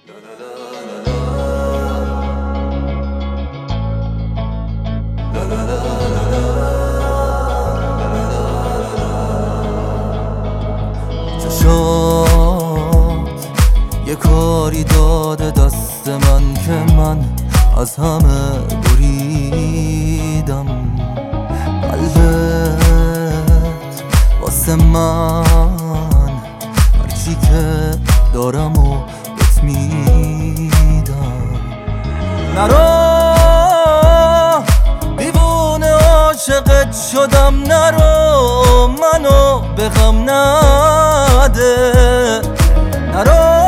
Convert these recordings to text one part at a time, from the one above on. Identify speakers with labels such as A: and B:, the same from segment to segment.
A: چشات یه کاری داده دست من که من از همه بریدم. قلبت واسه من هرچی که دارم و بهت میدم. نرو دیوونه عاشقت شدم، نرو منو به غم نده. نرو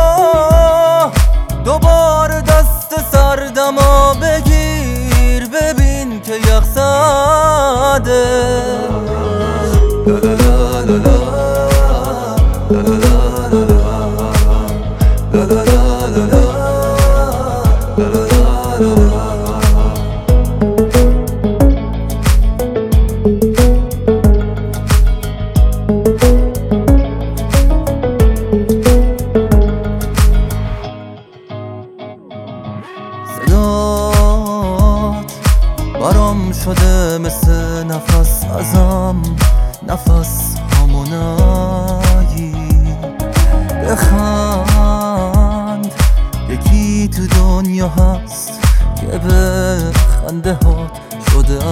A: دوباره دست سردمو بگیر، ببین که یخ زده. صدات برام شده مثل نفس ازم، نفس همونایی. بخند یکی تو دنیا هست که به خنده هات شده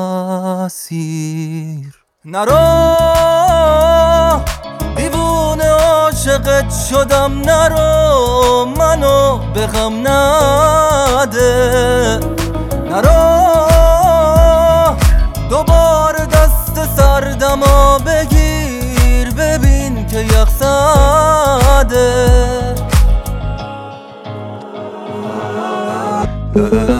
A: اسیر. نرو دیوونه عاشقت شدم، نرو منو به غم نده. نرو دوباره دست سردمو بگیر، ببین که یخ زده.